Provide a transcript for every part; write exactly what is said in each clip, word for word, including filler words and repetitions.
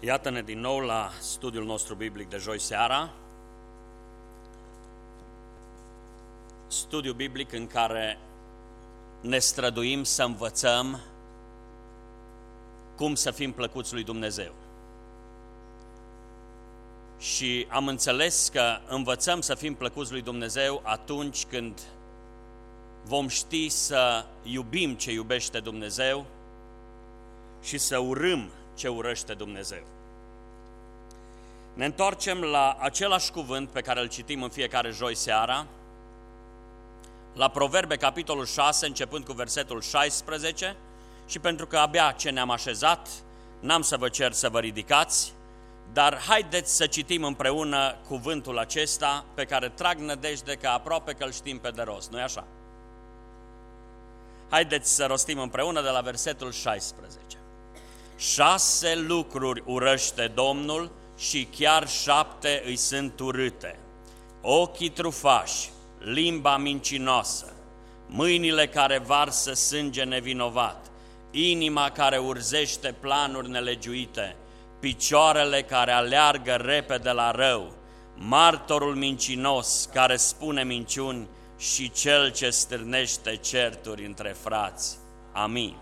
Iată-ne din nou la studiul nostru biblic de joi seara, studiu biblic în care ne străduim să învățăm cum să fim plăcuți lui Dumnezeu. Și am înțeles că învățăm să fim plăcuți lui Dumnezeu atunci când vom ști să iubim ce iubește Dumnezeu și să urâm ce urăște Dumnezeu. Ne întoarcem la același cuvânt pe care îl citim în fiecare joi seara, la Proverbe, capitolul șase, începând cu versetul șaisprezece, și pentru că abia ce ne-am așezat, n-am să vă cer să vă ridicați, dar haideți să citim împreună cuvântul acesta pe care trag nădejde că aproape că îl știm pe de rost, nu-i așa? Haideți să rostim împreună de la versetul șaisprezece. Șase lucruri urăște Domnul și chiar șapte îi sunt urâte: ochii trufași, limba mincinoasă, mâinile care varsă sânge nevinovat, inima care urzește planuri nelegiuite, picioarele care aleargă repede la rău, martorul mincinos care spune minciuni și cel ce stârnește certuri între frați. Amin.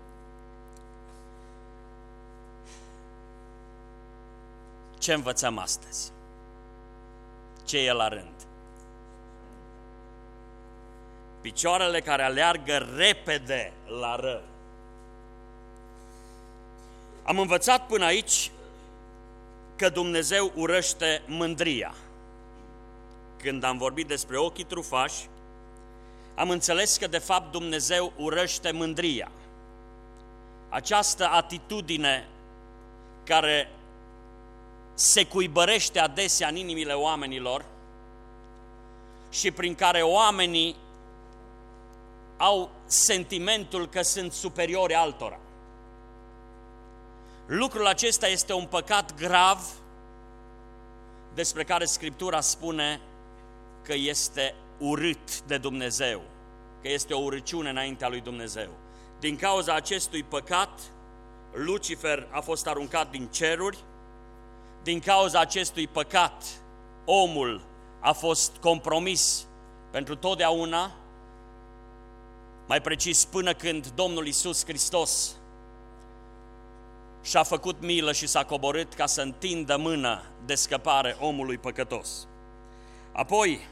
Ce învățăm astăzi? Ce e la rând? Picioarele care aleargă repede la rău. Am învățat până aici că Dumnezeu urăște mândria. Când am vorbit despre ochii trufași, am înțeles că de fapt Dumnezeu urăște mândria. Această atitudine care se cuibărește adesea în inimile oamenilor și prin care oamenii au sentimentul că sunt superiori altora. Lucrul acesta este un păcat grav despre care Scriptura spune că este urât de Dumnezeu, că este o urăciune înaintea lui Dumnezeu. Din cauza acestui păcat, Lucifer a fost aruncat din ceruri. Din cauza acestui păcat, omul a fost compromis pentru totdeauna, mai precis până când Domnul Iisus Hristos și-a făcut milă și s-a coborât ca să întindă mână de scăpare omului păcătos. Apoi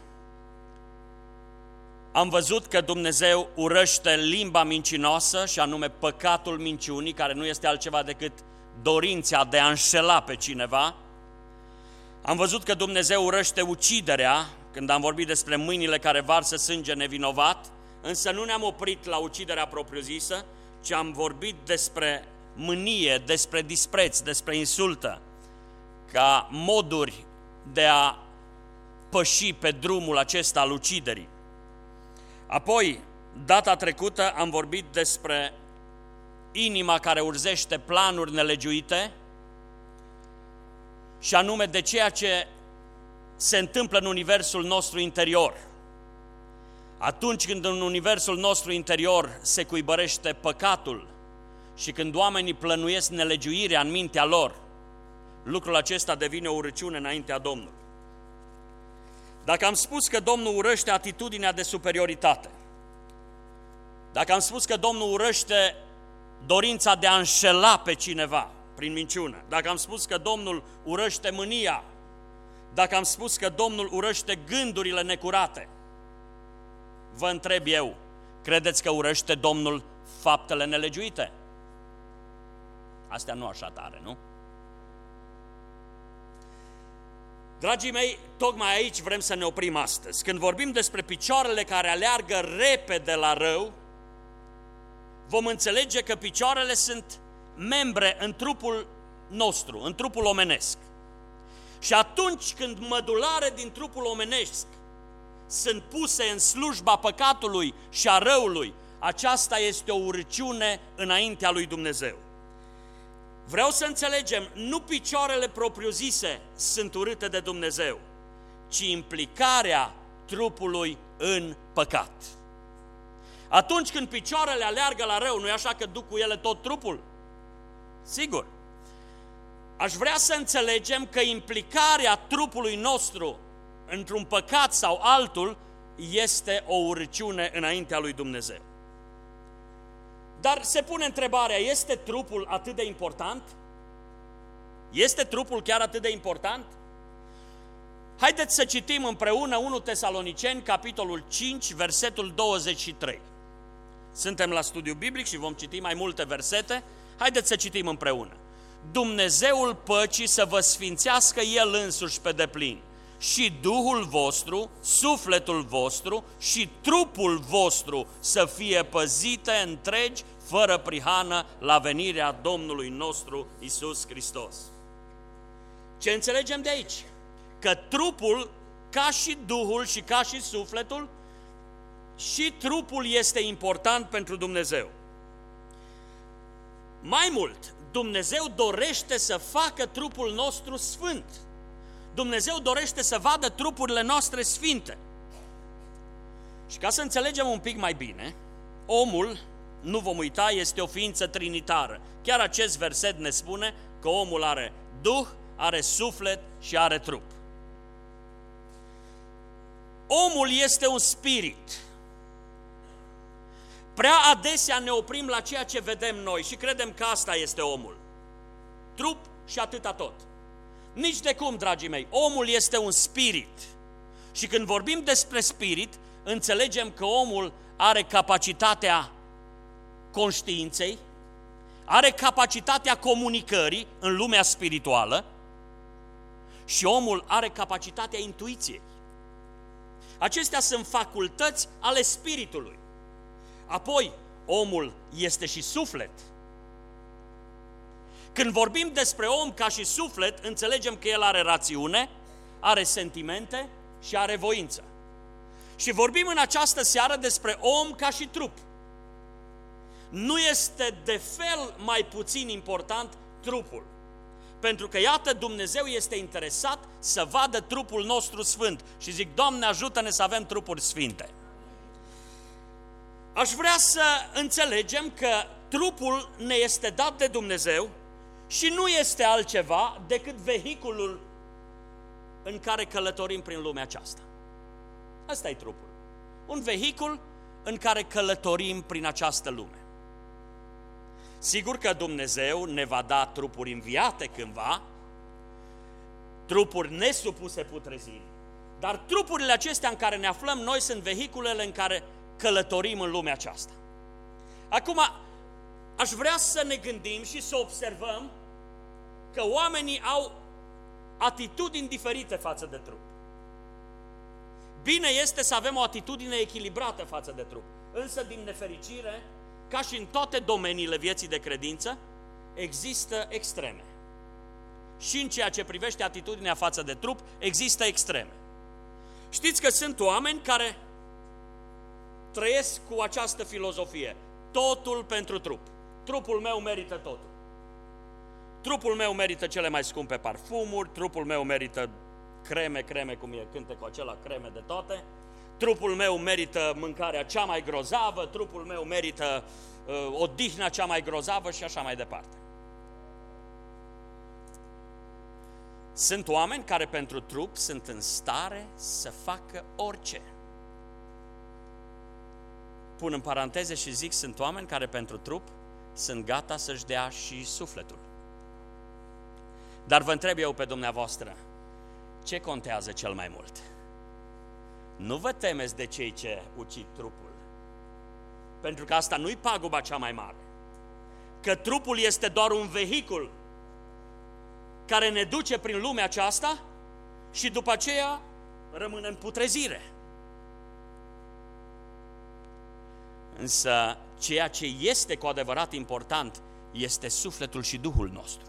am văzut că Dumnezeu urăște limba mincinoasă, și anume păcatul minciunii, care nu este altceva decât dorința de a înșela pe cineva. Am văzut că Dumnezeu urăște uciderea, când am vorbit despre mâinile care varsă sânge nevinovat, însă nu ne-am oprit la uciderea propriu-zisă, ci am vorbit despre mânie, despre dispreț, despre insultă, ca moduri de a păși pe drumul acesta al uciderii. Apoi, data trecută am vorbit despre inima care urzește planuri nelegiuite, și anume de ceea ce se întâmplă în universul nostru interior. Atunci când în universul nostru interior se cuibărește păcatul și când oamenii plănuiesc nelegiuirea în mintea lor, lucrul acesta devine o urăciune înaintea Domnului. Dacă am spus că Domnul urăște atitudinea de superioritate, dacă am spus că Domnul urăște dorința de a înșela pe cineva prin minciună, dacă am spus că Domnul urăște mânia, dacă am spus că Domnul urăște gândurile necurate, vă întreb eu, credeți că urăște Domnul faptele nelegiuite? Astea nu așa tare, nu? Dragii mei, tocmai aici vrem să ne oprim astăzi. Când vorbim despre picioarele care aleargă repede la rău, vom înțelege că picioarele sunt membre în trupul nostru, în trupul omenesc. Și atunci când mădulare din trupul omenesc sunt puse în slujba păcatului și a răului, aceasta este o urăciune înaintea lui Dumnezeu. Vreau să înțelegem, nu picioarele propriu-zise sunt urâte de Dumnezeu, ci implicarea trupului în păcat. Atunci când picioarele aleargă la rău, nu e așa că duc cu ele tot trupul? Sigur. aș vrea să înțelegem că implicarea trupului nostru într-un păcat sau altul este o urăciune înaintea lui Dumnezeu. Dar se pune întrebarea, este trupul atât de important? Este trupul chiar atât de important? Haideți să citim împreună unu Tesaloniceni, capitolul cinci, versetul douăzeci și trei. Suntem la studiu biblic și vom citi mai multe versete. Haideți să citim împreună. Dumnezeul păcii să vă sfințească El însuși pe deplin, și Duhul vostru, sufletul vostru și trupul vostru să fie păzite întregi, fără prihană, la venirea Domnului nostru Iisus Hristos. Ce înțelegem de aici? Că trupul, ca și Duhul și ca și sufletul, și trupul este important pentru Dumnezeu. Mai mult, Dumnezeu dorește să facă trupul nostru sfânt. Dumnezeu dorește să vadă trupurile noastre sfinte. Și ca să înțelegem un pic mai bine, omul, nu vom uita, este o ființă trinitară. Chiar acest verset ne spune că omul are Duh, are suflet și are trup. Omul este un spirit. Prea adesea ne oprim la ceea ce vedem noi și credem că asta este omul. Trup și atâta tot. Nici de cum, dragii mei, omul este un spirit. Și când vorbim despre spirit, înțelegem că omul are capacitatea conștiinței, are capacitatea comunicării în lumea spirituală și omul are capacitatea intuiției. Acestea sunt facultăți ale spiritului. Apoi, omul este și suflet. Când vorbim despre om ca și suflet, înțelegem că el are rațiune, are sentimente și are voință. Și vorbim în această seară despre om ca și trup. Nu este de fel mai puțin important trupul. Pentru că, iată, Dumnezeu este interesat să vadă trupul nostru sfânt. Și zic, Doamne, ajută-ne să avem trupuri sfinte. Aș vrea să înțelegem că trupul ne este dat de Dumnezeu și nu este altceva decât vehiculul în care călătorim prin lumea aceasta. Asta e trupul. Un vehicul în care călătorim prin această lume. Sigur că Dumnezeu ne va da trupuri înviate cândva, trupuri nesupuse putrezirii, dar trupurile acestea în care ne aflăm noi sunt vehiculele în care călătorim în lumea aceasta. Acum, aș vrea să ne gândim și să observăm că oamenii au atitudini diferite față de trup. Bine este să avem o atitudine echilibrată față de trup, însă din nefericire, ca și în toate domeniile vieții de credință, există extreme. Și în ceea ce privește atitudinea față de trup, există extreme. Știți că sunt oameni care trăiesc cu această filozofie. Totul pentru trup. Trupul meu merită totul. Trupul meu merită cele mai scumpe parfumuri, trupul meu merită creme, creme, cum e cântecul acela, creme de toate. Trupul meu merită mâncarea cea mai grozavă, trupul meu merită uh, odihna cea mai grozavă și așa mai departe. Sunt oameni care pentru trup sunt în stare să facă orice. Pun în paranteze și zic, sunt oameni care pentru trup sunt gata să-și dea și sufletul. Dar vă întreb eu pe dumneavoastră, ce contează cel mai mult? Nu vă temeți de cei ce ucid trupul, pentru că asta nu-i paguba cea mai mare. Că trupul este doar un vehicul care ne duce prin lumea aceasta și după aceea rămâne în putrezire. Însă ceea ce este cu adevărat important este sufletul și Duhul nostru.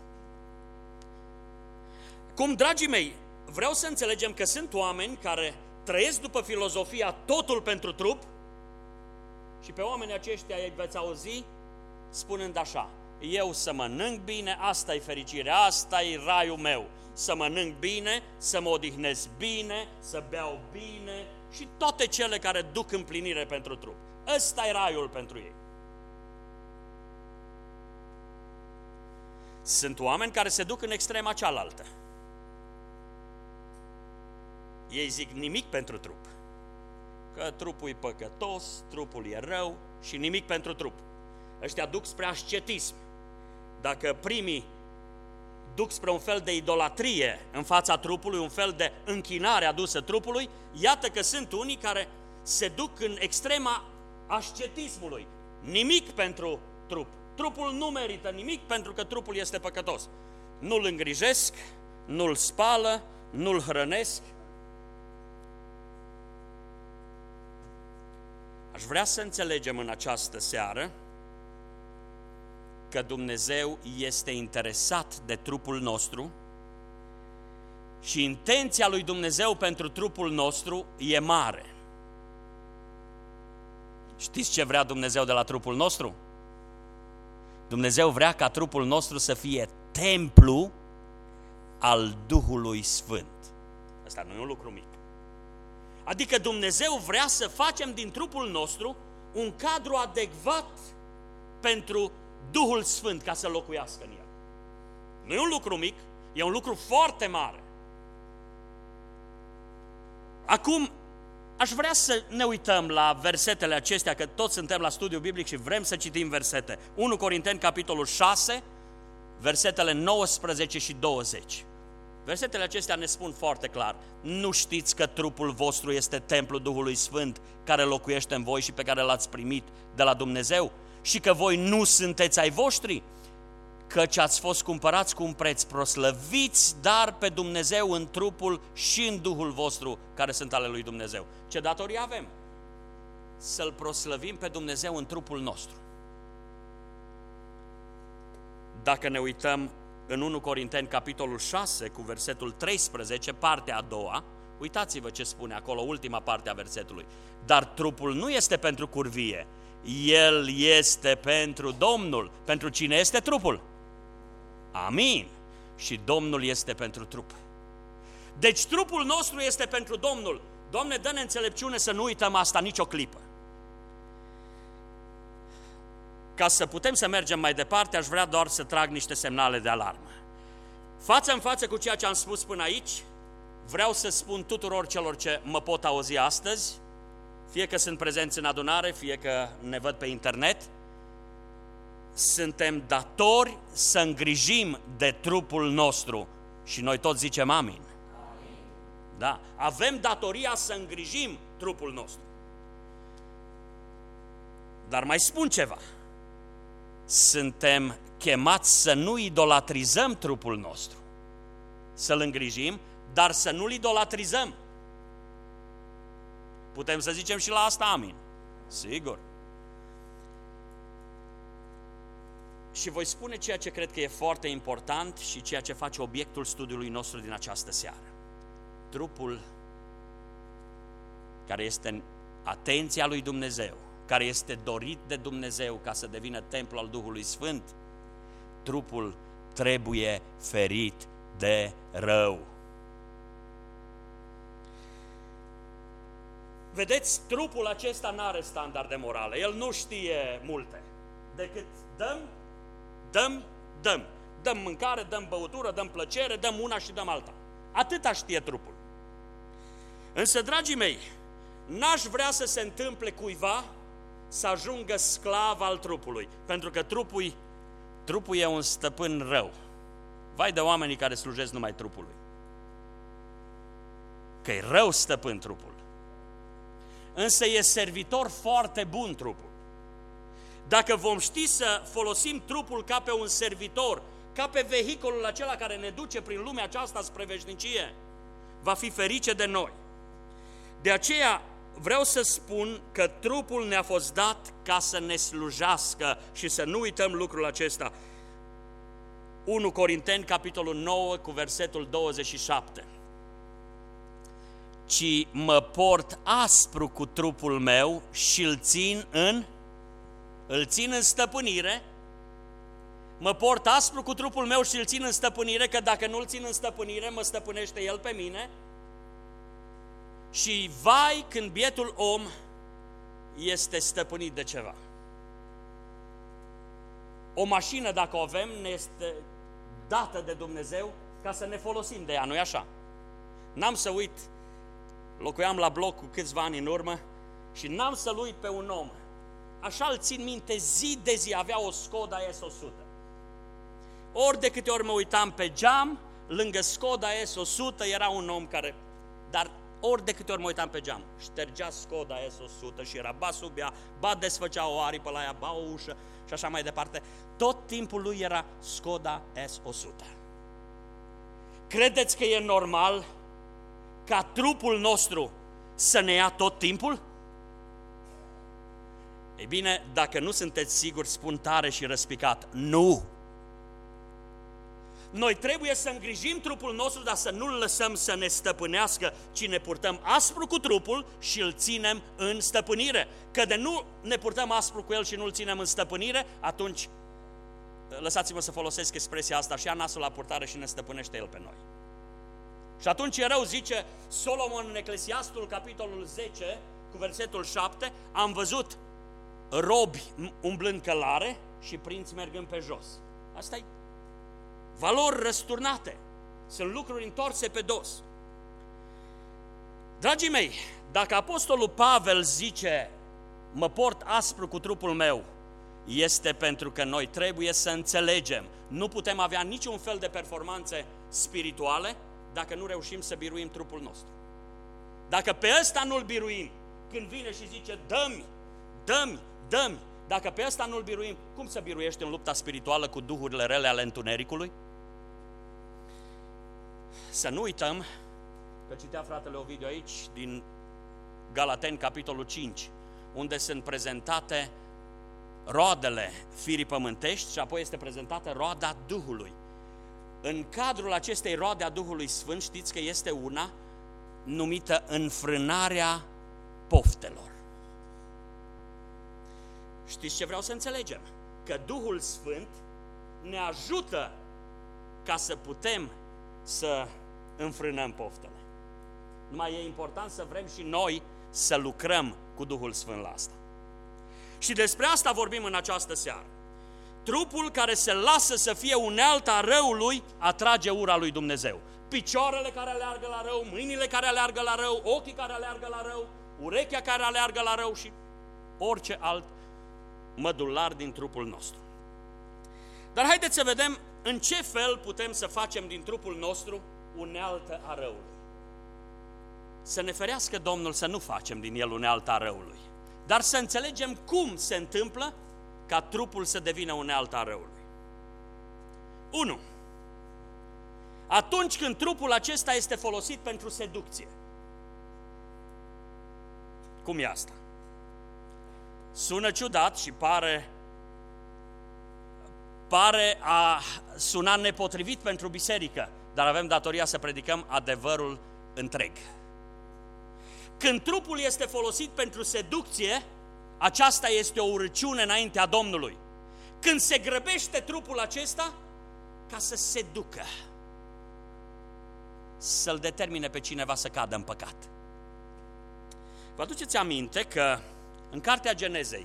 Cum, dragii mei, vreau să înțelegem că sunt oameni care trăiesc după filozofia totul pentru trup și pe oamenii aceștia îi veți auzi spunând așa: eu să mănânc bine, asta e fericirea, asta e raiul meu, să mănânc bine, să mă odihnesc bine, să beau bine și toate cele care duc împlinire pentru trup. Ăsta e raiul pentru ei. Sunt oameni care se duc în extrema cealaltă. Ei zic nimic pentru trup. Că trupul e păcătos, trupul e rău și nimic pentru trup. Ăștia duc spre ascetism. Dacă primii duc spre un fel de idolatrie în fața trupului, un fel de închinare adusă trupului, iată că sunt unii care se duc în extrema ascetismului. Nimic pentru trup. Trupul nu merită nimic pentru că trupul este păcătos. Nu-l îngrijesc, nu-l spală, nu-l hrănesc. Aș vrea să înțelegem în această seară că Dumnezeu este interesat de trupul nostru și intenția lui Dumnezeu pentru trupul nostru e mare. Știți ce vrea Dumnezeu de la trupul nostru? Dumnezeu vrea ca trupul nostru să fie templu al Duhului Sfânt. Asta nu e un lucru mic. Adică Dumnezeu vrea să facem din trupul nostru un cadru adecvat pentru Duhul Sfânt ca să locuiască în el. Nu e un lucru mic, e un lucru foarte mare. Acum, aș vrea să ne uităm la versetele acestea, că toți suntem la studiu biblic și vrem să citim versete. unu Corinteni, capitolul șase, versetele nouăsprezece și douăzeci. Versetele acestea ne spun foarte clar: nu știți că trupul vostru este templul Duhului Sfânt care locuiește în voi și pe care l-ați primit de la Dumnezeu și că voi nu sunteți ai voștri, căci ați fost cumpărați cu un preț. Proslăviți dar pe Dumnezeu în trupul și în Duhul vostru care sunt ale lui Dumnezeu. Ce datorie avem? Să-L proslăvim pe Dumnezeu în trupul nostru. Dacă ne uităm în unu Corinteni, capitolul șase, cu versetul treisprezece, partea a doua, uitați-vă ce spune acolo, ultima parte a versetului. Dar trupul nu este pentru curvie, el este pentru Domnul. Pentru cine este trupul? Amin. Și Domnul este pentru trup. Deci trupul nostru este pentru Domnul. Doamne, dă-ne înțelepciune să nu uităm asta nicio clipă. Ca să putem să mergem mai departe, aș vrea doar să trag niște semnale de alarmă. Față în față cu ceea ce am spus până aici, vreau să spun tuturor celor ce mă pot auzi astăzi, fie că sunt prezenți în adunare, fie că ne văd pe internet, suntem datori să îngrijim de trupul nostru și noi toți zicem amin. Amin. Da, avem datoria să îngrijim trupul nostru. Dar mai spun ceva. Suntem chemați să nu idolatrizăm trupul nostru, să-l îngrijim, dar să nu-l idolatrizăm. Putem să zicem și la asta amin? Sigur. Și voi spune ceea ce cred că e foarte important și ceea ce face obiectul studiului nostru din această seară. Trupul care este în atenția lui Dumnezeu, care este dorit de Dumnezeu ca să devină templu al Duhului Sfânt, trupul trebuie ferit de rău. Vedeți, trupul acesta nu are standarde morale, el nu știe multe, decât dăm, dăm, dăm. Dăm mâncare, dăm băutură, dăm plăcere, dăm una și dăm alta. Atâta știe trupul. Însă, dragii mei, n-aș vrea să se întâmple cuiva să ajungă sclav al trupului, pentru că trupul, trupul e un stăpân rău. Vai de oamenii care slujesc numai trupului. Că e rău stăpân trupul. Însă e servitor foarte bun trupul. Dacă vom ști să folosim trupul ca pe un servitor, ca pe vehiculul acela care ne duce prin lumea aceasta spre veșnicie, va fi ferice de noi. De aceea vreau să spun că trupul ne-a fost dat ca să ne slujească și să nu uităm lucrul acesta. unu Corinteni, capitolul nouă, cu versetul douăzeci și șapte. Ci mă port aspru cu trupul meu și îl țin în, îl țin în stăpânire. Mă port aspru cu trupul meu și îl țin în stăpânire, că dacă nu îl țin în stăpânire, mă stăpânește el pe mine. Și vai când bietul om este stăpânit de ceva. O mașină, dacă o avem, ne este dată de Dumnezeu ca să ne folosim de ea, nu-i așa? N-am să uit, locuiam la bloc cu câțiva ani în urmă și n-am să-l uit pe un om. Așa îl țin minte, zi de zi avea o Skoda S o sută. Ori de câte ori mă uitam pe geam, lângă Skoda S o sută era un om care, dar ori de câte ori mă uitam pe geam, ștergea Skoda S o sută și era ba sub ea, ba desfăcea o aripă la ea, ba o ușă și așa mai departe. Tot timpul lui era Skoda S o sută. Credeți că e normal ca trupul nostru să ne ia tot timpul? Ei bine, dacă nu sunteți siguri, spun tare și răspicat, nu! Noi trebuie să îngrijim trupul nostru, dar să nu-l lăsăm să ne stăpânească, ci ne purtăm aspru cu trupul și îl ținem în stăpânire. Că de nu ne purtăm aspru cu el și nu-l ținem în stăpânire, atunci, lăsați-mă să folosesc expresia asta, și ia nasul la purtare și ne stăpânește el pe noi. Și atunci e rău, zice Solomon în Eclesiastul, capitolul zece, cu versetul șapte, am văzut robi umblând călare și prinți mergând pe jos. Asta e valori răsturnate, sunt lucruri întoarse pe dos. Dragii mei, dacă apostolul Pavel zice, mă port aspru cu trupul meu, este pentru că noi trebuie să înțelegem, nu putem avea niciun fel de performanțe spirituale dacă nu reușim să biruim trupul nostru. Dacă pe ăsta nu-l biruim, când vine și zice, dă-mi, dă-mi, dă-mi, dacă pe ăsta nu-l biruim, cum să biruiești în lupta spirituală cu duhurile rele ale întunericului? Să nu uităm, că citea fratele Ovidiu aici, din Galateni, capitolul cinci, unde sunt prezentate roadele firii pământești și apoi este prezentată roada Duhului. În cadrul acestei roade a Duhului Sfânt, știți că este una numită înfrânarea poftelor. Știți ce vreau să înțelegem? Că Duhul Sfânt ne ajută ca să putem să înfrânăm poftele. Numai e important să vrem și noi să lucrăm cu Duhul Sfânt la asta. Și despre asta vorbim în această seară. Trupul care se lasă să fie unealta a răului atrage ura lui Dumnezeu. Picioarele care aleargă la rău, mâinile care aleargă la rău, ochii care aleargă la rău, urechea care aleargă la rău și orice alt mădular din trupul nostru. Dar haideți să vedem în ce fel putem să facem din trupul nostru unealtă a răului. Să ne ferească Domnul să nu facem din el unealtă a răului, dar să înțelegem cum se întâmplă ca trupul să devină unealtă a răului. unu. Atunci când trupul acesta este folosit pentru seducție. Cum e asta? Sună ciudat și pare, pare a suna nepotrivit pentru biserică, dar avem datoria să predicăm adevărul întreg. Când trupul este folosit pentru seducție, aceasta este o urăciune înaintea Domnului. Când se grăbește trupul acesta ca să seducă, să-l determine pe cineva să cadă în păcat. Vă aduceți aminte că în cartea Genezei,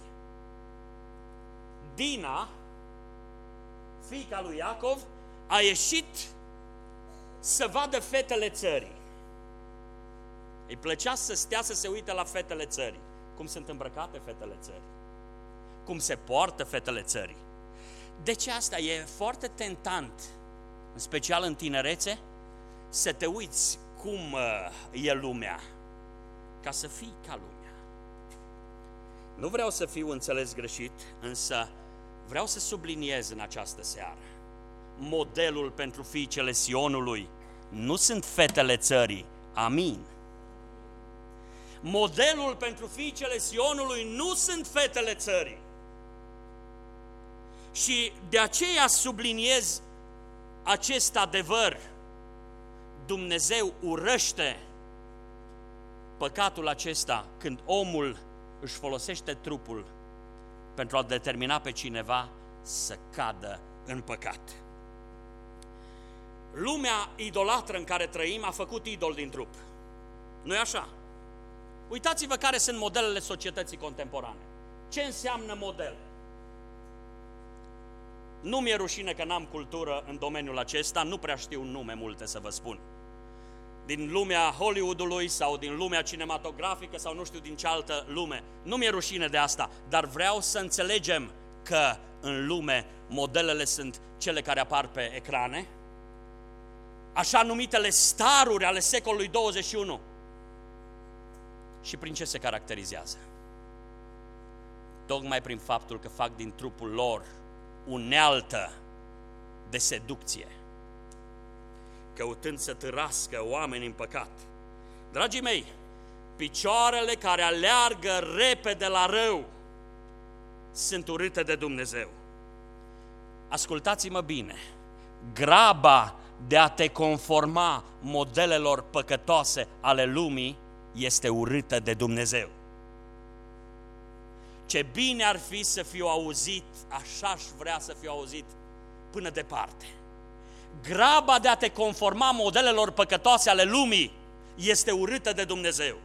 Dina, fiica lui Iacov, a ieșit să vadă fetele țării. Îi plăcea să stea să se uite la fetele țării. Cum sunt îmbrăcate fetele țării, cum se poartă fetele țării. De ce asta e foarte tentant, în special în tinerețe, să te uiți cum e lumea, ca să fii ca lumea. Nu vreau să fiu înțeles greșit, însă vreau să subliniez în această seară. Modelul pentru fiicele Sionului nu sunt fetele țării, amin. Modelul pentru fiicele Sionului nu sunt fetele țării. Și de aceea subliniez acest adevăr. Dumnezeu urăște păcatul acesta când omul își folosește trupul pentru a determina pe cineva să cadă în păcat. Lumea idolatră în care trăim a făcut idol din trup. Nu-i așa? Uitați-vă care sunt modelele societății contemporane. Ce înseamnă model? Nu mi-e rușine că n-am cultură în domeniul acesta, nu prea știu nume multe să vă spun. Din lumea Hollywoodului sau din lumea cinematografică sau nu știu din ce altă lume. Nu mi-e rușine de asta, dar vreau să înțelegem că în lume modelele sunt cele care apar pe ecrane, așa numitele staruri ale secolului douăzeci și unu. Și prin ce se caracterizează? Tocmai prin faptul că fac din trupul lor unealtă de seducție, căutând să târască oamenii în păcat. Dragii mei, picioarele care aleargă repede la rău sunt urâte de Dumnezeu. Ascultați-mă bine, graba de a te conforma modelelor păcătoase ale lumii este urâtă de Dumnezeu. Ce bine ar fi să fiu auzit, așa aș vrea să fiu auzit până departe. Graba de a te conforma modelelor păcătoase ale lumii este urâtă de Dumnezeu.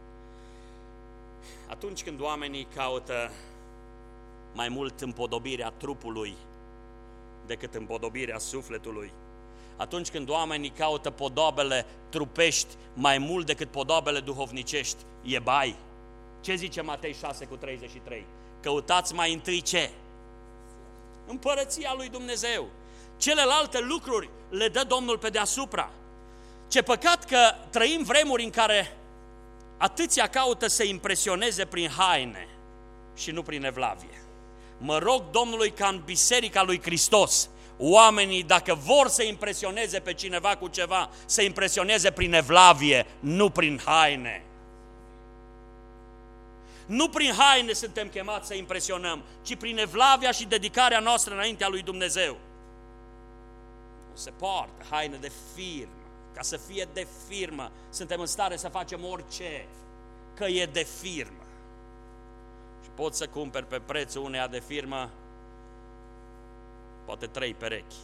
Atunci când oamenii caută mai mult împodobirea trupului decât împodobirea sufletului, atunci când oamenii caută podobele trupești mai mult decât podobele duhovnicești, e bai. Ce zice Matei șase cu treizeci și trei? Căutați mai întâi ce? Împărăția lui Dumnezeu. Celelalte lucruri le dă Domnul pe deasupra. Ce păcat că trăim vremuri în care atâția caută să impresioneze prin haine și nu prin evlavie. Mă rog Domnului ca în Biserica lui Hristos, oamenii, dacă vor să impresioneze pe cineva cu ceva, să impresioneze prin evlavie, nu prin haine. Nu prin haine suntem chemați să impresionăm, ci prin evlavia și dedicarea noastră înaintea lui Dumnezeu. Nu se poartă haine de firmă. Ca să fie de firmă, suntem în stare să facem orice, că e de firmă. Și poți să cumperi pe prețul uneia de firmă poate trei perechi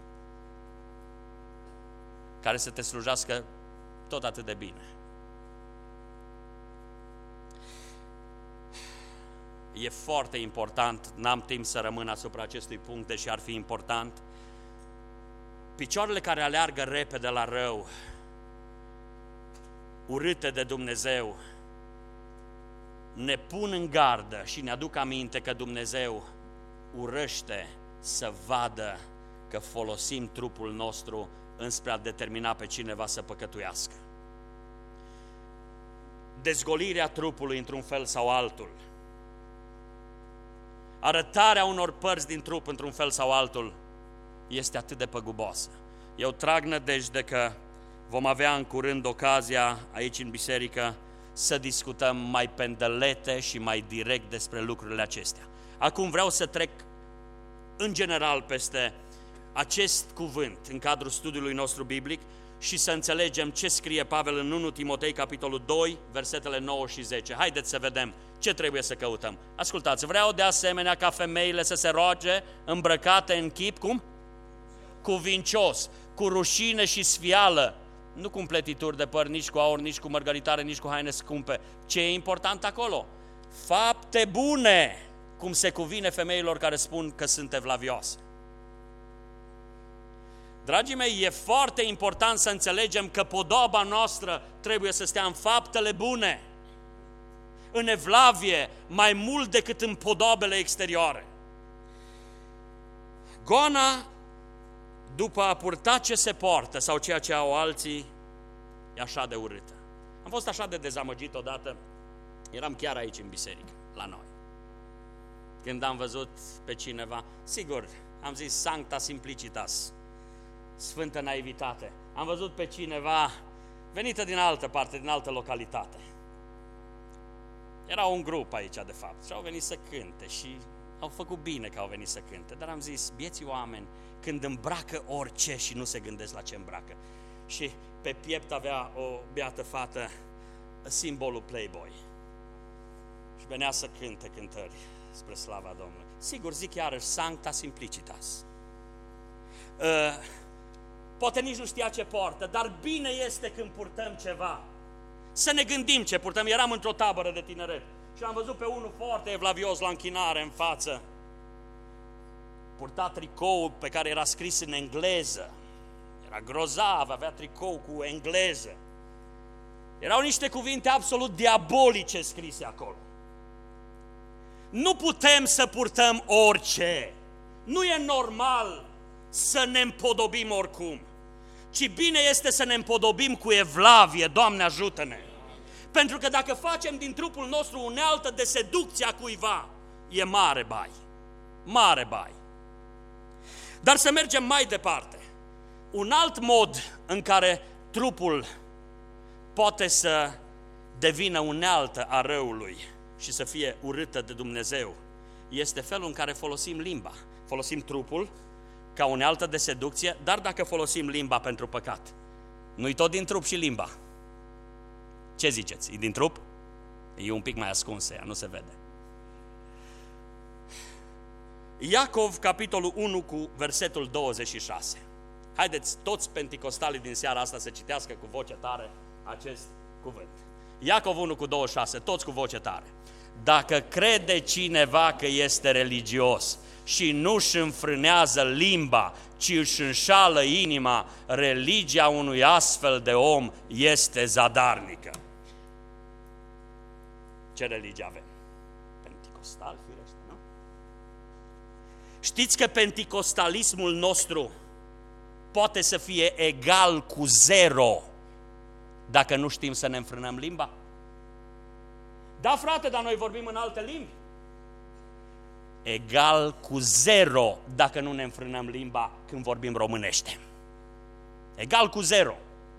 care să te slujească tot atât de bine. E foarte important, n-am timp să rămân asupra acestui punct, deși ar fi important. Picioarele care aleargă repede la rău, urâte de Dumnezeu, ne pun în gardă și ne aduc aminte că Dumnezeu urăște să vadă că folosim trupul nostru înspre a determina pe cineva să păcătuiască. Dezgolirea trupului într-un fel sau altul, arătarea unor părți din trup într-un fel sau altul, este atât de păguboasă. Eu trag nădejde că vom avea în curând ocazia aici în biserică să discutăm mai pendelete și mai direct despre lucrurile acestea. Acum vreau să trec în general peste acest cuvânt în cadrul studiului nostru biblic și să înțelegem ce scrie Pavel în întâi Timotei, capitolul doi, versetele nouă și zece. Haideți să vedem ce trebuie să căutăm. Ascultați, vreau de asemenea ca femeile să se roage îmbrăcate în chip, cum? Cuvincios, cu rușine și sfială, nu cu împletituri de păr, nici cu aur, nici cu mărgăritare, nici cu haine scumpe. Ce e important acolo? Fapte bune, cum se cuvine femeilor care spun că sunt evlavioase. Dragii mei, e foarte important să înțelegem că podoba noastră trebuie să stea în faptele bune, în evlavie, mai mult decât în podobele exterioare. Goana, după a purta ce se poartă sau ceea ce au alții, e așa de urâtă. Am fost așa de dezamăgit odată, eram chiar aici în biserică, la noi. Când am văzut pe cineva, sigur, am zis Sancta Simplicitas, Sfântă Naivitate. Am văzut pe cineva venită din altă parte, din altă localitate. Era un grup aici, de fapt, și au venit să cânte și au făcut bine că au venit să cânte, dar am zis, bieții oameni, când îmbracă orice și nu se gândesc la ce îmbracă. Și pe piept avea o beată fată simbolul Playboy. Și venea să cânte cântări spre slava Domnului. Sigur, zic iarăși, Sancta Simplicitas. Uh, poate nici nu știa ce poartă, dar bine este când purtăm ceva. Să ne gândim ce purtăm. Eram într-o tabără de tineret și am văzut pe unul foarte evlavios la închinare în față. purta tricou pe care era scris în engleză. Era grozav, avea tricou cu engleză. Erau niște cuvinte absolut diabolice scrise acolo. Nu putem să purtăm orice. Nu e normal să ne împodobim oricum, ci bine este să ne împodobim cu evlavie, Doamne ajută-ne! Pentru că dacă facem din trupul nostru unealtă de seducție a cuiva, e mare bai, mare bai. Dar să mergem mai departe. Un alt mod în care trupul poate să devină unealtă a răului și să fie urâtă de Dumnezeu este felul în care folosim limba. Folosim trupul ca unealtă de seducție, dar dacă folosim limba pentru păcat, nu-i tot din trup și limba? Ce ziceți? E din trup? E un pic mai ascunsă, ea nu se vede. Iacov, capitolul unu, cu versetul douăzeci și șase. Haideți toți penticostalii din seara asta să citească cu voce tare acest cuvânt. Iacov unu cu douăzeci și șase, toți cu voce tare. Dacă crede cineva că este religios și nu își înfrânează limba, ci își înșală inima, religia unui astfel de om este zadarnică. Ce religie avem? Penticostal, firește, nu? Știți că penticostalismul nostru poate să fie egal cu zero dacă nu știm să ne înfrânăm limba? Da, frate, dar noi vorbim în alte limbi. Egal cu zero dacă nu ne înfrânăm limba când vorbim românește. Egal cu zero.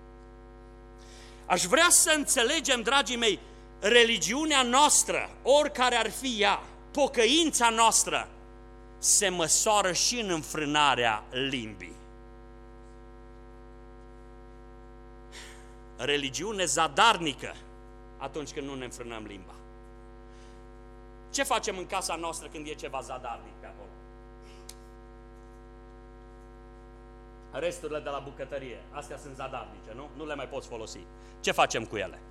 Aș vrea să înțelegem, dragii mei, religiunea noastră, oricare ar fi ea, pocăința noastră, se măsoară și în înfrânarea limbii. Religiune zadarnică atunci când nu ne înfrânăm limba. Ce facem în casa noastră când e ceva zadarnic pe acolo? Resturile de la bucătărie, astea sunt zadarnice, nu? Nu le mai poți folosi. Ce facem cu ele?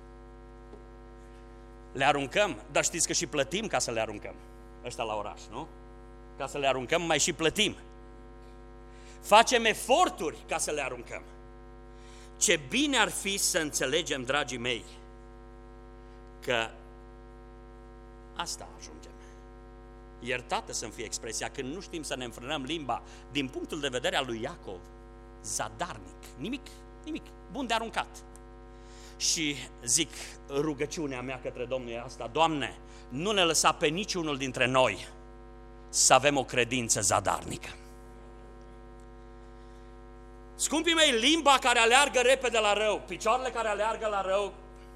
Le aruncăm, dar știți că și plătim ca să le aruncăm. Ăștia la oraș, nu? Ca să le aruncăm, mai și plătim. Facem eforturi ca să le aruncăm. Ce bine ar fi să înțelegem, dragii mei, că asta ajungem. Iertată să-mi fie expresia, când nu știm să ne înfrânăm limba, din punctul de vedere al lui Iacov, zadarnic, nimic, nimic, bun de aruncat. Și zic, rugăciunea mea către Domnul e asta: Doamne, nu ne lăsa pe niciunul dintre noi să avem o credință zadarnică. Scumpii mei, limba care aleargă repede la rău, picioarele care aleargă la rău,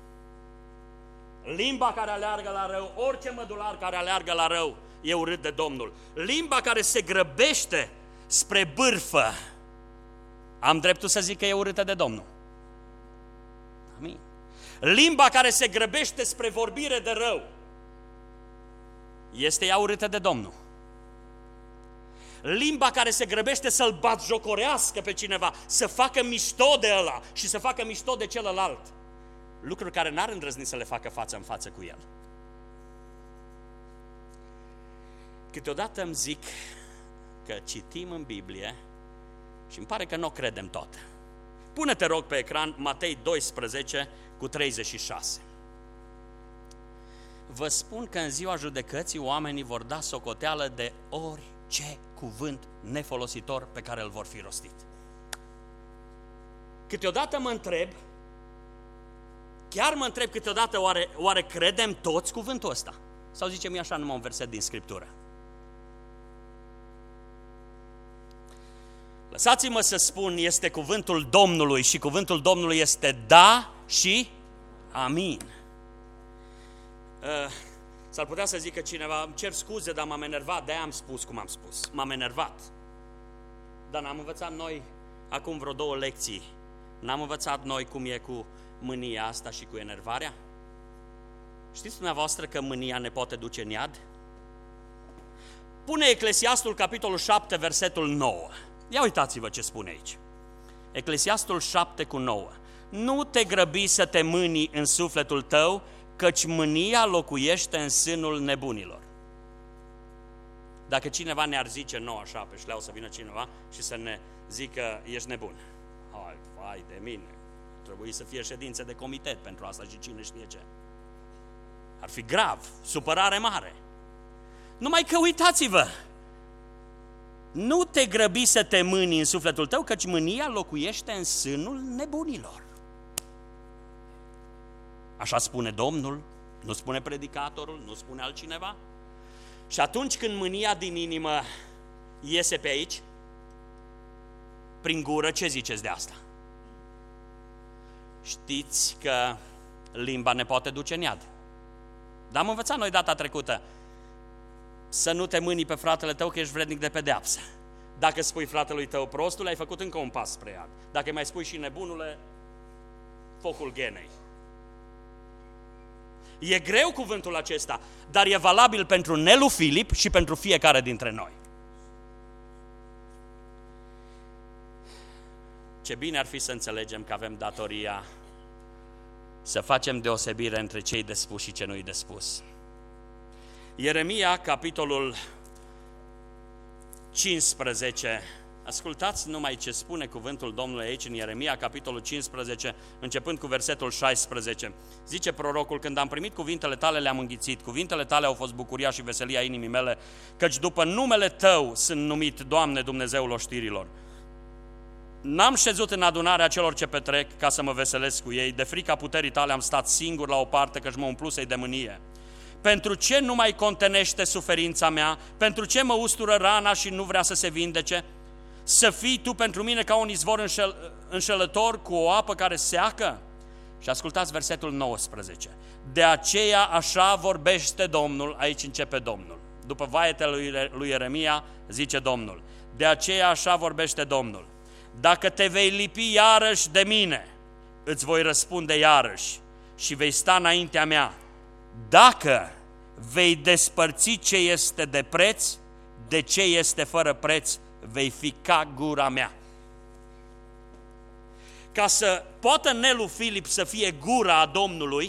limba care aleargă la rău, orice mădular care aleargă la rău e urât de Domnul. Limba care se grăbește spre bârfă, am dreptul să zic că e urâtă de Domnul. Amin. Limba care se grăbește spre vorbire de rău, este ea urâtă de Domnul. Limba care se grăbește să-l batjocorească pe cineva, să facă mișto de ăla și să facă mișto de celălalt, lucruri care n-ar îndrăzni să le facă față în față cu el. Câteodată îmi zic că citim în Biblie și îmi pare că nu o credem toată. Pune-te, rog, pe ecran Matei doisprezece cu treizeci și șase. Vă spun că în ziua judecății oamenii vor da socoteală de orice cuvânt nefolositor pe care îl vor fi rostit. Câteodată mă întreb, chiar mă întreb câteodată, oare, oare credem toți cuvântul ăsta? Sau zicem e așa numai un verset din Scriptură? Lăsați-mă să spun, este cuvântul Domnului și cuvântul Domnului este da și amin. Uh, s-ar putea să zică cineva, îmi cer scuze, dar m-am enervat, de-aia am spus cum am spus. M-am enervat. Dar n-am învățat noi acum vreo două lecții. N-am învățat noi cum e cu mânia asta și cu enervarea? Știți dumneavoastră că mânia ne poate duce în iad? Pune Eclesiastul, capitolul șapte, versetul nouă. Ia uitați-vă ce spune aici. Eclesiastul șapte cu nouă. Nu te grăbi să te mânii în sufletul tău, căci mânia locuiește în sânul nebunilor. Dacă cineva ne-ar zice nouă așa pe șleau să vină cineva și să ne zică ești nebun. Hai, vai de mine, trebuie să fie ședințe de comitet pentru asta și cine știe ce. Ar fi grav, supărare mare. Numai că uitați-vă, nu te grăbi să te mâni în sufletul tău, căci mânia locuiește în sânul nebunilor. Așa spune Domnul, nu spune predicatorul, nu spune altcineva. Și atunci când mânia din inimă iese pe aici, prin gură, ce ziceți de asta? Știți că limba ne poate duce în iad. Dar am învățat noi data trecută să nu te mâni pe fratele tău că ești vrednic de pedeapsă. Dacă spui fratelui tău prostul, ai făcut încă un pas spre iad. Dacă mai spui și nebunule, focul ghenei. E greu cuvântul acesta, dar e valabil pentru Nelu Filip și pentru fiecare dintre noi. Ce bine ar fi să înțelegem că avem datoria să facem deosebire între cei de spus și ce nu-i de spus. Ieremia, capitolul cincisprezece. Ascultați numai ce spune cuvântul Domnului aici în Ieremia, capitolul cincisprezece, începând cu versetul șaisprezece. Zice prorocul: când am primit cuvintele tale, le-am înghițit, cuvintele tale au fost bucuria și veselia inimii mele, căci după numele tău sunt numit, Doamne, Dumnezeul oștirilor. N-am șezut în adunarea celor ce petrec ca să mă veselesc cu ei, de frica puterii tale am stat singur la o parte, căci mă umplusei de mânie. Pentru ce nu mai contenește suferința mea? Pentru ce mă ustură rana și nu vrea să se vindece? Să fii tu pentru mine ca un izvor înșel, înșelător cu o apă care seacă? Și ascultați versetul nouăsprezece. De aceea așa vorbește Domnul, aici începe Domnul. După vaetele lui Ieremia zice Domnul: de aceea așa vorbește Domnul. Dacă te vei lipi iarăși de mine, îți voi răspunde iarăși și vei sta înaintea mea. Dacă vei despărți ce este de preț, de ce este fără preț, vei fi ca gura mea. Ca să poată Nelu Filip să fie gura a Domnului,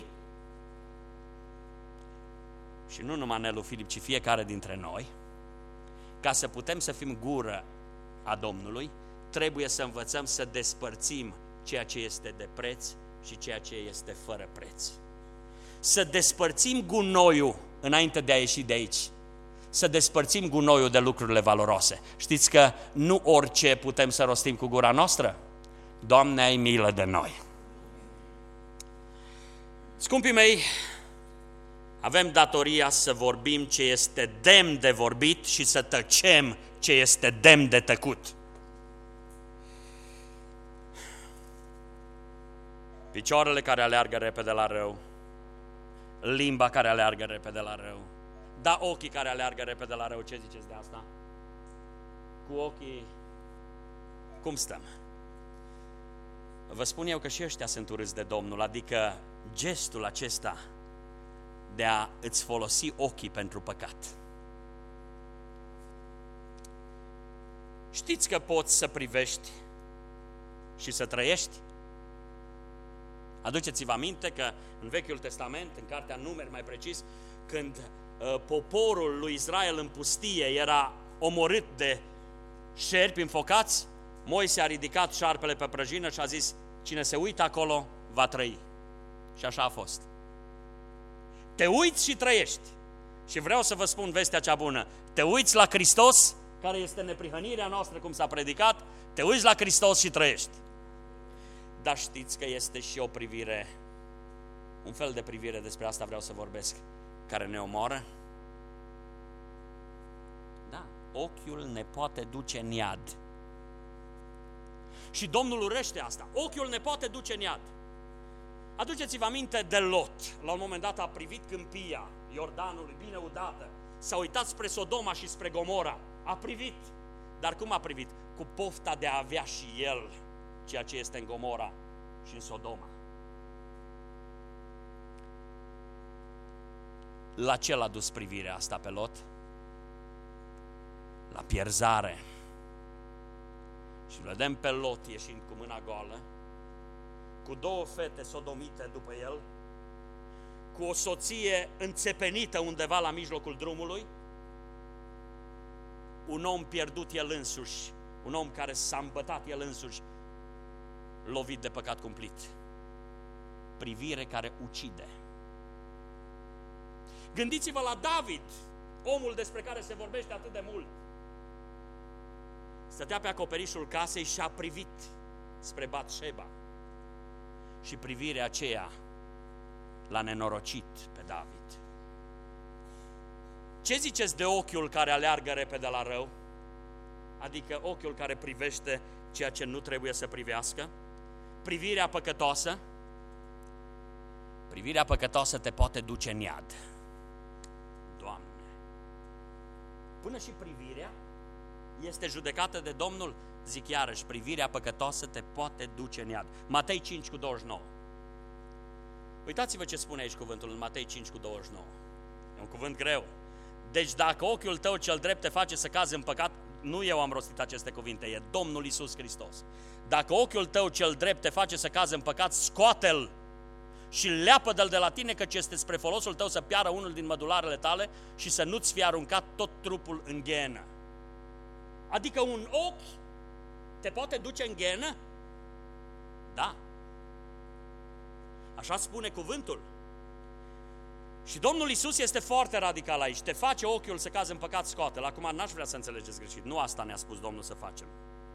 și nu numai Nelu Filip, ci fiecare dintre noi, ca să putem să fim gură a Domnului, trebuie să învățăm să despărțim ceea ce este de preț și ceea ce este fără preț. Să despărțim gunoiul înainte de a ieși de aici. Să despărțim gunoiul de lucrurile valoroase. Știți că nu orice putem să rostim cu gura noastră? Doamne, ai milă de noi! Scumpii mei, avem datoria să vorbim ce este demn de vorbit și să tăcem ce este demn de tăcut. Picioarele care aleargă repede la rău, limba care aleargă repede la rău, da, ochii care aleargă repede la rău, ce ziceți de asta? Cu ochii, cum stăm? Vă spun eu că și ăștia sunt urâți de Domnul, adică gestul acesta de a îți folosi ochii pentru păcat. Știți că poți să privești și să trăiești? Aduceți-vă aminte că în Vechiul Testament, în Cartea Numeri mai precis, când uh, poporul lui Israel în pustie era omorât de șerpi înfocați, Moise a ridicat șarpele pe prăjină și a zis: cine se uită acolo va trăi. Și așa a fost. Te uiți și trăiești. Și vreau să vă spun vestea cea bună. Te uiți la Hristos, care este neprihănirea noastră, cum s-a predicat, te uiți la Hristos și trăiești. Dar știți că este și o privire, un fel de privire, despre asta vreau să vorbesc, care ne omoară? Da, ochiul ne poate duce în iad. Și Domnul urăște asta. Ochiul ne poate duce în iad. Aduceți-vă aminte de Lot. La un moment dat a privit câmpia Iordanului bine udată. S-a uitat spre Sodoma și spre Gomora. A privit. Dar cum a privit? Cu pofta de a avea și el ceea ce este în Gomora și în Sodoma. La ce l-a dus privirea asta pe Lot? La pierzare. Și vedem pe Lot ieșind cu mâna goală, cu două fete sodomite după el, cu o soție înțepenită undeva la mijlocul drumului un om pierdut el însuși, un om care s-a îmbătat el însuși, lovit de păcat cumplit. Privire care ucide. Gândiți-vă la David, omul despre care se vorbește atât de mult. Stătea pe acoperișul casei și a privit spre Batșeba. Și privirea aceea l-a nenorocit pe David. Ce ziceți de ochiul care aleargă repede la rău? Adică ochiul care privește ceea ce nu trebuie să privească? Privirea păcătoasă? Privirea păcătoasă te poate duce în iad. Doamne! Până și privirea este judecată de Domnul, zic iarăși, privirea păcătoasă te poate duce în iad. Matei cinci cu douăzeci și nouă. Uitați-vă ce spune aici cuvântul în Matei cinci cu douăzeci și nouă. E un cuvânt greu. Deci dacă ochiul tău cel drept te face să cazi în păcat, nu eu am rostit aceste cuvinte, e Domnul Iisus Hristos. Dacă ochiul tău cel drept te face să cazi în păcat, scoate-l și leapă-l de la tine, căci este spre folosul tău să piară unul din mădularele tale și să nu-ți fie aruncat tot trupul în ghenă. Adică un ochi te poate duce în ghenă? Da. Așa spune cuvântul. Și Domnul Iisus este foarte radical aici. Te face ochiul să cazi în păcat, scoate-l. Acum n-aș vrea să înțelegeți greșit. Nu asta ne-a spus Domnul să facem.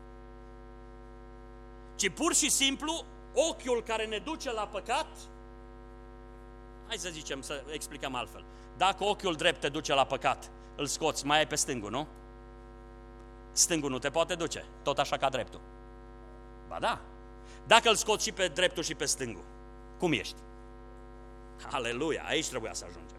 Ci pur și simplu ochiul care ne duce la păcat, hai să zicem, să explicăm altfel. Dacă ochiul drept te duce la păcat, îl scoți, mai ai pe stângul, nu? Stângul nu te poate duce, tot așa ca dreptul. Ba da. Dacă îl scoți și pe dreptul și pe stângul, cum ești? Aleluia, aici trebuia să ajungem.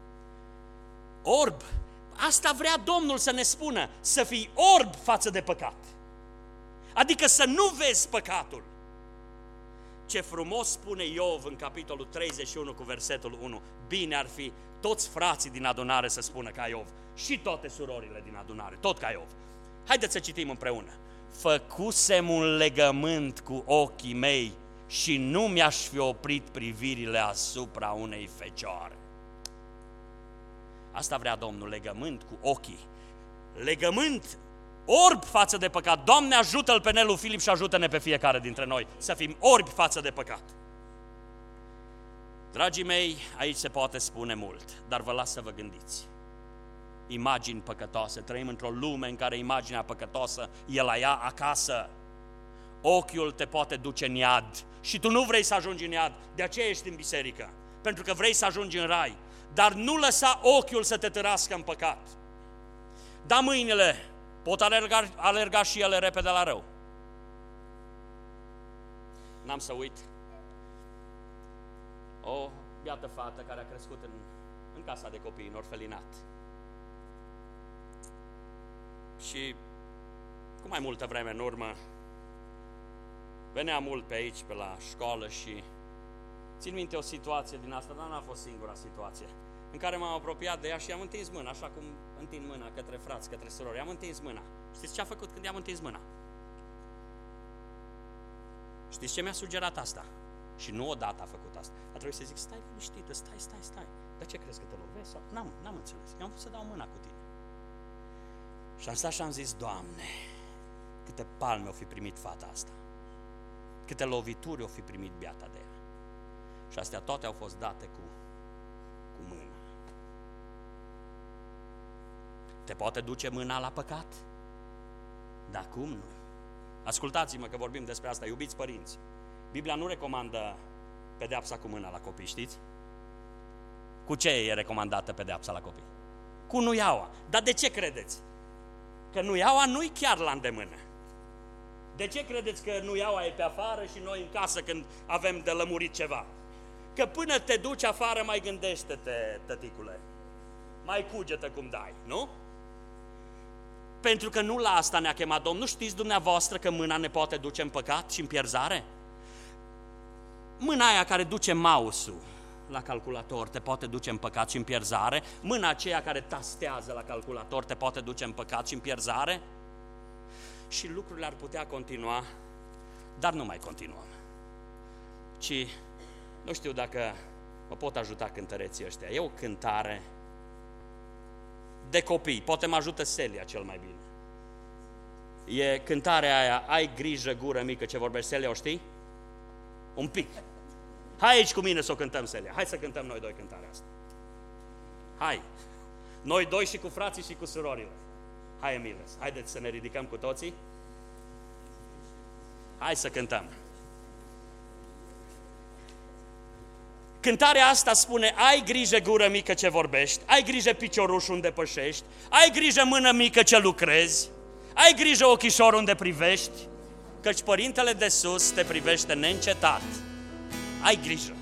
Orb, asta vrea Domnul să ne spună, să fii orb față de păcat. Adică să nu vezi păcatul. Ce frumos spune Iov în capitolul treizeci și unu cu versetul unu. Bine ar fi toți frații din adunare să spună ca Iov și toate surorile din adunare, tot ca Iov. Haideți să citim împreună. Făcusem un legământ cu ochii mei și nu mi-aș fi oprit privirile asupra unei fecioare. Asta vrea Domnul, legământ cu ochii. Legământ orb față de păcat. Doamne, ajută-l pe Nelu Filip și ajută-ne pe fiecare dintre noi să fim orbi față de păcat. Dragii mei, aici se poate spune mult, dar vă las să vă gândiți. Imagini păcătoase, trăim într-o lume în care imaginea păcătoasă e la ea acasă. Ochiul te poate duce în iad și tu nu vrei să ajungi în iad, de aceea ești în biserică, pentru că vrei să ajungi în rai, dar nu lăsa ochiul să te târască în păcat. Da, mâinile pot alerga, alerga și ele repede la rău. N-am să uit o biată fată care a crescut în, în casa de copii, în orfelinat. Și cu mai multă vreme în urmă venea mult pe aici, pe la școală și țin minte o situație din asta, dar n-a fost singura situație, în care m-am apropiat de ea și i-am întins mâna, așa cum întind mâna către frați, către surori, i-am întins mâna. Știți ce a făcut când i-am întins mâna? Știți ce mi-a sugerat asta? Și nu odată a făcut asta. A trebuit să zic, stai liniștită, stai, stai, stai. Dar ce crezi că te lovesc? N-am, n-am înțeles. Eu am vrut să dau mâna cu tine. Și am stat și am zis, Doamne, câte palme o fi primit fata asta. Câte lovituri o fi primit biata de ea. Și astea toate au fost date cu, cu mâna. Te poate duce mâna la păcat? Dar cum nu? Ascultați-mă că vorbim despre asta, iubiți părinți. Biblia nu recomandă pedeapsa cu mâna la copii, știți? Cu ce e recomandată pedeapsa la copii? Cu nuiaua. Dar de ce credeți? Că nuiaua nu-i chiar la îndemână. De ce credeți că nuiaua e pe afară și noi în casă când avem de lămurit ceva? Că până te duci afară mai gândește-te, tăticule. Mai cugetă cum dai, nu? Pentru că nu la asta ne-a chemat Domnul. Nu știți dumneavoastră că mâna ne poate duce în păcat și în pierzare? Mâna aia care duce mouse-ul la calculator te poate duce în păcat și în pierzare? Mâna aceea care tastează la calculator te poate duce în păcat și în pierzare? Și lucrurile ar putea continua, dar nu mai continuăm. Ci, nu știu dacă mă pot ajuta cântăreții ăștia. E o cântare de copii, poate mă ajută Celia cel mai bine. E cântarea aia, ai grijă gură mică ce vorbești, Celia, o știi? Un pic. Hai aici cu mine să o cântăm, Celia. Hai să cântăm noi doi cântarea asta. Hai. Noi doi și cu frații și cu surorile. Hai, Emiles, haideți să ne ridicăm cu toții. Hai să cântăm. Cântarea asta spune, ai grijă gură mică ce vorbești, ai grijă picioruș unde pășești, ai grijă mână mică ce lucrezi, ai grijă ochișor unde privești, căci Părintele de sus te privește neîncetat. Ai grijă.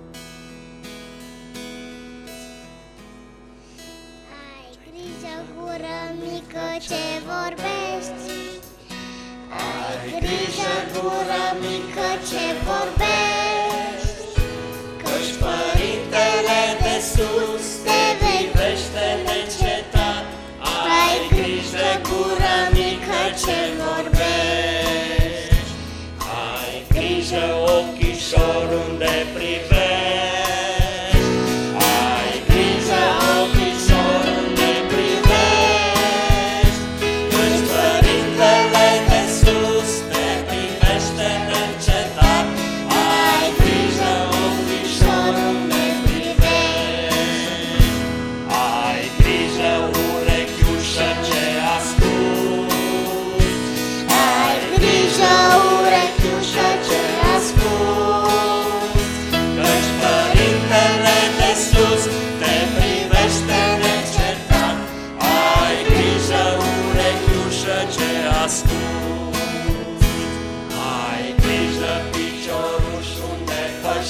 Ai grijă gură mică ce vorbești, ai grijă gură mică ce vorbești, căci Părintele de sus te privește neîncetat. Ai grijă gură mică ce vorbești, Ai grijă ochișor unde privești, ai grijă ochișor unde privești, căci Părintele de sus te privește neîncetat. Ai grijă ochișor unde privești, ai grijă urechiușă ce asculți, ai grijă urechiușă ce asculți, căci Părintele de sus te privește neîncetat. Ai grijă urechiușă ce asculți, ai grijă picioruș unde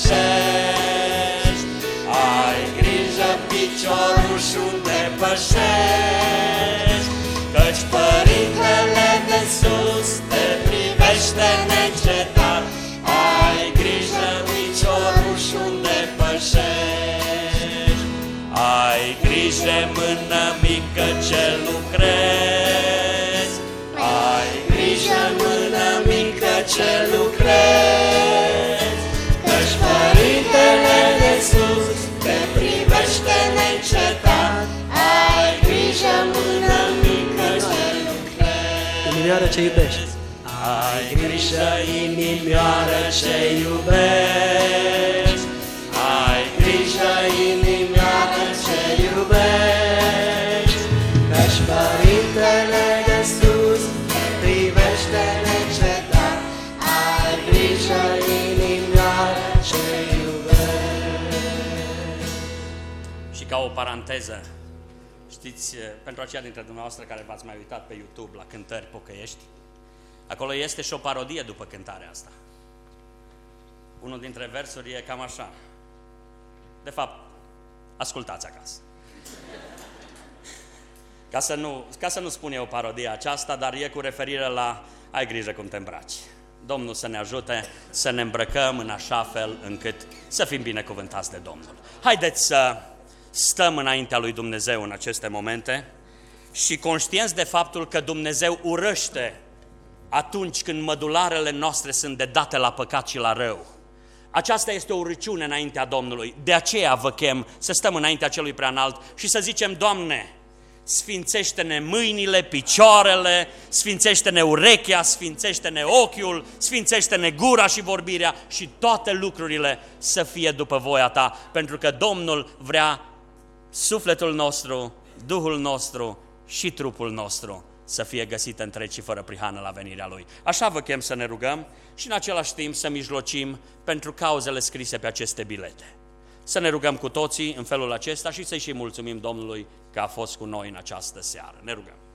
pășești, ai grijă picioruș unde pășești, căci Părintele de sus te privește neîncetat. Ai grijă picioruș unde pășești, ai grijă mână mică ce lucrezi, ai grijă mână mică ce lucrezi, căci Părintele de sus te privește neîncetat. Ai grijă mână mică ce lucrezi, Inimioară ce iubești. ai grijă inimioară ce iubești, ai grijă inimioară ce iubești, Căci Părintele de sus te privește neîncetat. Ai grijă inimioară ce iubești. Și ca o paranteză, știți, pentru aceia dintre dumneavoastră care v-ați mai uitat pe YouTube la cântări pocăiești, acolo este și o parodie după cântarea asta. Unul dintre versuri e cam așa. De fapt, ascultați acasă. Ca să nu, ca să nu spun eu parodia aceasta, dar e cu referire la ai grijă cum te îmbraci. Domnul să ne ajute să ne îmbrăcăm în așa fel încât să fim binecuvântați de Domnul. Haideți să stăm înaintea lui Dumnezeu în aceste momente și conștienți de faptul că Dumnezeu urăște atunci când mădularele noastre sunt dedate la păcat și la rău. Aceasta este o urăciune înaintea Domnului. De aceea vă chem să stăm înaintea celui preanalt și să zicem, Doamne, sfințește-ne mâinile, picioarele, sfințește-ne urechea, sfințește-ne ochiul, sfințește-ne gura și vorbirea și toate lucrurile să fie după voia Ta, pentru că Domnul vrea sufletul nostru, Duhul nostru și trupul nostru să fie găsite întregi și fără prihană la venirea Lui. Așa vă chem să ne rugăm și în același timp să mijlocim pentru cauzele scrise pe aceste bilete. Să ne rugăm cu toții în felul acesta și să-i și mulțumim Domnului că a fost cu noi în această seară. Ne rugăm.